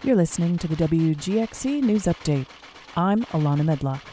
You're listening to the WGXC News Update. I'm Alana Medlock.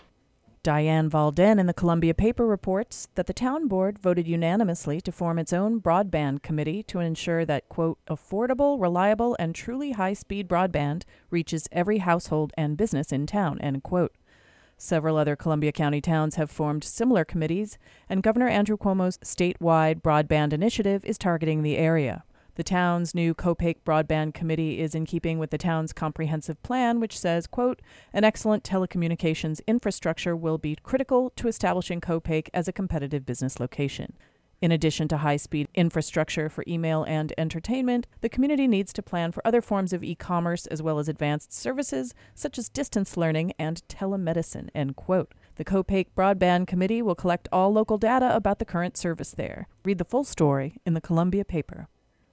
Diane Valden in the Columbia paper reports that the town board voted unanimously to form its own broadband committee to ensure that, quote, affordable, reliable, and truly high-speed broadband reaches every household and business in town, end quote. Several other Columbia County towns have formed similar committees, and Governor Andrew Cuomo's statewide broadband initiative is targeting the area. The town's new Copake Broadband Committee is in keeping with the town's comprehensive plan, which says, quote, an excellent telecommunications infrastructure will be critical to establishing Copake as a competitive business location. In addition to high-speed infrastructure for email and entertainment, the community needs to plan for other forms of e-commerce as well as advanced services such as distance learning and telemedicine, end quote. The Copake Broadband Committee will collect all local data about the current service there. Read the full story in the Columbia paper.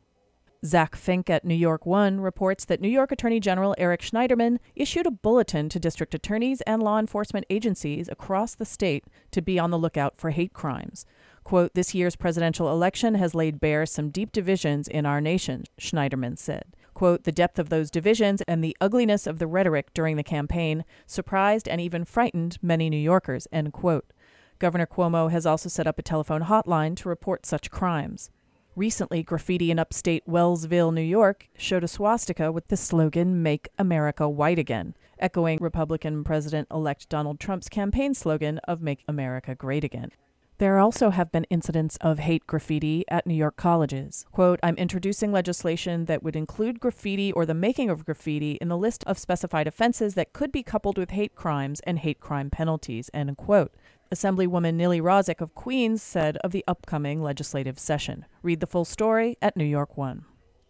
Zach Fink at New York One reports that New York Attorney General Eric Schneiderman issued a bulletin to district attorneys and law enforcement agencies across the state to be on the lookout for hate crimes. Quote, this year's presidential election has laid bare some deep divisions in our nation, Schneiderman said. Quote, the depth of those divisions and the ugliness of the rhetoric during the campaign surprised and even frightened many New Yorkers, end quote. Governor Cuomo has also set up a telephone hotline to report such crimes. Recently, graffiti in upstate Wellsville, New York, showed a swastika with the slogan, Make America White Again, echoing Republican President-elect Donald Trump's campaign slogan of Make America Great Again. There also have been incidents of hate graffiti at New York colleges. Quote, I'm introducing legislation that would include graffiti or the making of graffiti in the list of specified offenses that could be coupled with hate crimes and hate crime penalties, end quote. Assemblywoman Nili Rozek of Queens said of the upcoming legislative session. Read the full story at New York One.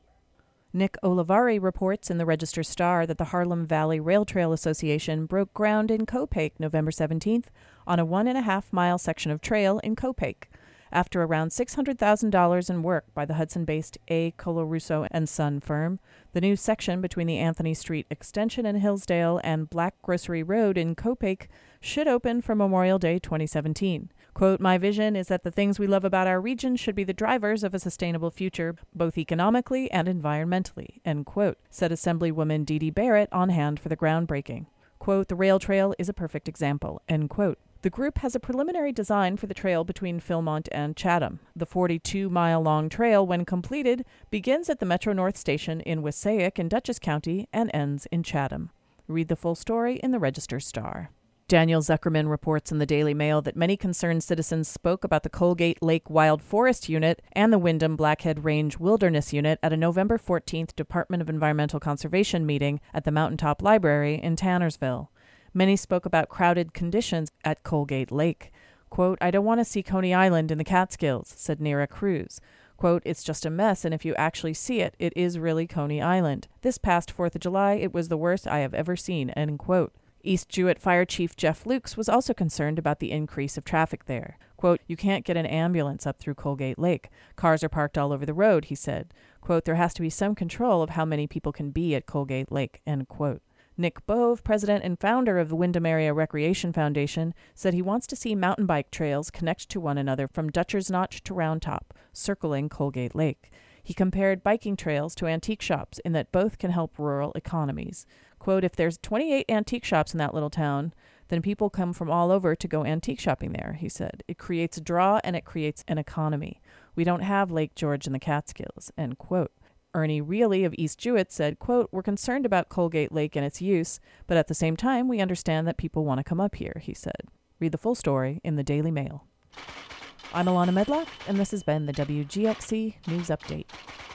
Nick Olivari reports in the Register-Star that the Harlem Valley Rail Trail Association broke ground in Copake November 17th on a 1.5-mile section of trail in Copake. After around $600,000 in work by the Hudson-based A. Colarusso & Son firm, the new section between the Anthony Street Extension in Hillsdale and Black Grocery Road in Copake should open for Memorial Day 2017. Quote, my vision is that the things we love about our region should be the drivers of a sustainable future, both economically and environmentally, end quote, said Assemblywoman Dee Dee Barrett on hand for the groundbreaking. Quote, the rail trail is a perfect example, end quote. The group has a preliminary design for the trail between Philmont and Chatham. The 42-mile-long trail, when completed, begins at the Metro-North station in Wassaic in Dutchess County and ends in Chatham. Read the full story in the Register-Star. Daniel Zuckerman reports in the Daily Mail that many concerned citizens spoke about the Colgate Lake Wild Forest Unit and the Wyndham Blackhead Range Wilderness Unit at a November 14th Department of Environmental Conservation meeting at the Mountaintop Library in Tannersville. Many spoke about crowded conditions at Colgate Lake. Quote, I don't want to see Coney Island in the Catskills, said Nira Cruz. Quote, it's just a mess, and if you actually see it, it is really Coney Island. This past 4th of July, it was the worst I have ever seen, end quote. East Jewett Fire Chief Jeff Lukes was also concerned about the increase of traffic there. Quote, you can't get an ambulance up through Colgate Lake. Cars are parked all over the road, he said. Quote, there has to be some control of how many people can be at Colgate Lake, end quote. Nick Bove, president and founder of the Wyndham Area Recreation Foundation, said he wants to see mountain bike trails connect to one another from Dutcher's Notch to Round Top, circling Colgate Lake. He compared biking trails to antique shops in that both can help rural economies. Quote, if there's 28 antique shops in that little town, then people come from all over to go antique shopping there, he said. It creates a draw and it creates an economy. We don't have Lake George and the Catskills, end quote. Ernie Reilly of East Jewett said, quote, we're concerned about Colgate Lake and its use, but at the same time, we understand that people want to come up here, he said. Read the full story in the Daily Mail. I'm Alana Medlock, and this has been the WGXC News Update.